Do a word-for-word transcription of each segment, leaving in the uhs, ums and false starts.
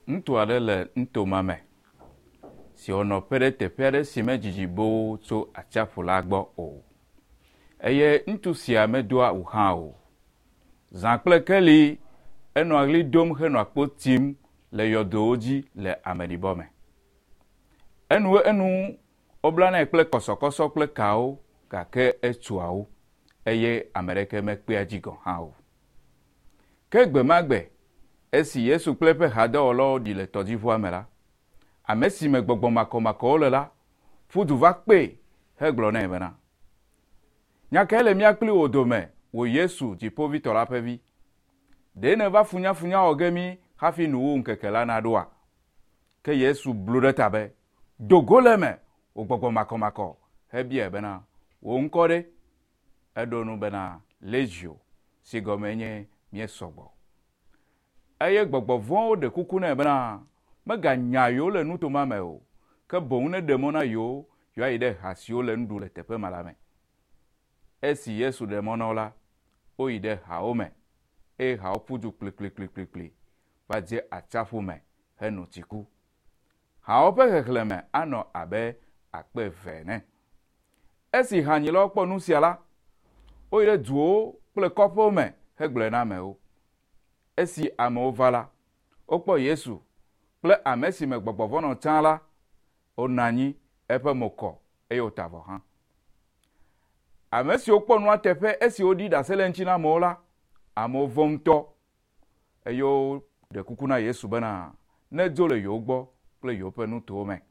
ŋutsu aɖe le ntoma me si wònɔ ƒe ɖe teƒe aɖe si medzidzi boo tso atsiaƒu la gbɔ o. Eye ŋutsu sia medo awu hã o. Zã kple keli enɔ ɣli dom henɔ akpo tim le yɔdowo dzi le ameɖibɔ me. Enu enu woblanae kple kɔsɔkɔsɔ kple kawo gake etsoawo eye ame ɖeke mekpea dzi gɔ hã o. Ke gbe ma gbe esi Yesu kple eƒe hadɔwɔlawo ɖi le tɔdziʋua me la, ame si me gbɔgbɔ makɔmakɔwo le la ƒu du va kpee hegblɔ nɛ bena, nya kae le mía kpli wò dome wò Yesu dziƒoʋĩtɔ la ƒe vi? Ɖe nèva funyafunya wɔ ge mí hafi nuwuwu ŋkeke la naɖoa? Ke Yesu blu ɖe ta be, do go le me wò gbɔgbɔ makɔmakɔ hebiae bena, wò ŋkɔ ɖe? Eɖo nu bena Legio si gɔme nye míesɔgbɔ. Eye gbɔgbɔ vɔ̃wo ɖe kuku nɛ bena meganya yewo le nutoma me o, ke boŋ neɖe mɔ na yewo yewoayi ɖe ha siwo le nuɖu le teƒe ma la me. Esi Yesu ɖe mɔ na wo la, woyi ɖe hawo me eye hawo ƒu du kplikplikplikpli va dze atsiaƒu me heno tsi ku. Hawo ƒe xexlẽme anɔ abe akpe eve ene. Esi hanyilawo kpɔ nu sia la, woyi ɖe duwo kple kɔƒewo me hegblɔe na amewo. Esi amewo va la, wokpɔ Yesu kple ame si me gbɔgbɔ vɔ̃ nɔ tsã la, wonɔ anyi, eƒe mo kɔ eye wota avɔ hã. Ame siwo kpɔ nua teƒe esi woɖi ɖase le ŋuti na amewo la, amewo vɔ̃ ŋutɔ eye woɖe kuku na Yesu bena nedzo le yewo gbɔ kple yewo ƒe nutowo me.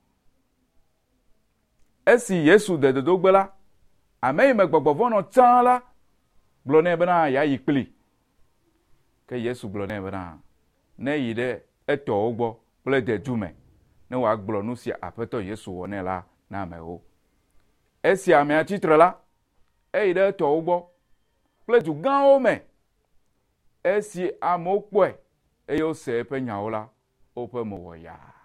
Esi Yesu de dodogbe la, ame yi me gbɔgbɔ vɔ̃ nɔ tsã la gblɔ nɛ bena yeayi kpli. Ke Yesu gblɔ nɛ bena ne yi ɖe etɔwo gbɔ kple dedu me ne wòagblɔ nu sia Aƒetɔ Yesu wɔ nɛ la na amewo. Esi amea tsitre la, eyi ɖe etɔwo gbɔ kple du gãwo me. Esi amewo kpɔe eye wose eƒe nyawo la, woƒe mo wɔ yaa.